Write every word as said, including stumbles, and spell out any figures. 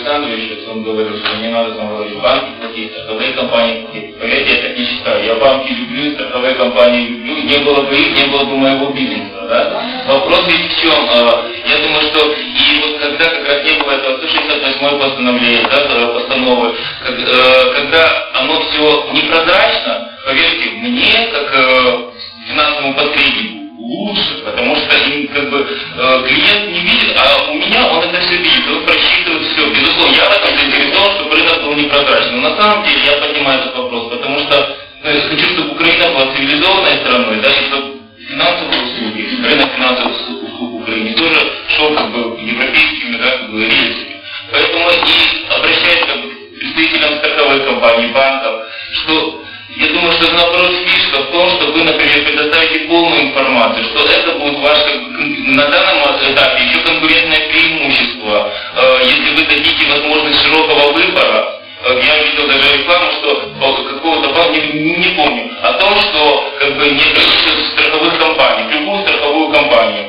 Александрович, он говорил, что не надо там говорить банки платить, страховые компании платить. Поверьте, я так не считаю. Я банки люблю, страховые компании люблю. Не было бы их, не было бы моего бизнеса. Да? Вопрос ведь в чем? Я думаю, что и вот когда как раз не было этого сто шестьдесят восьмое постановление, да, постановы, когда оно все непрозрачно, поверьте, мне, как финансовому посреднику, лучше, потому что им как бы э, клиент не видит, а у меня он это все видит, он просчитывает все. Безусловно, я в этом заинтересован, чтобы рынок был непрозрачным. Но на самом деле я поднимаю этот вопрос, потому что ну, хочу, чтобы Украина была цивилизованной страной, да, и чтобы финансовые услуги, рынок финансовых услуг в Украине тоже шел как бы европейскими, да, как бы рельсами. Поэтому и обращаюсь как бы, к представителям страховых компаний, банков, что я думаю, что наоборот фишка в том, что вы, например, предоставите полную информацию, что это будет ваше на данном этапе еще конкурентное преимущество. Если вы дадите возможность широкого выбора, я видел даже рекламу, что какого-то банка, не, не помню, о том, что как бы не количество страховых компаний, любую страховую компанию,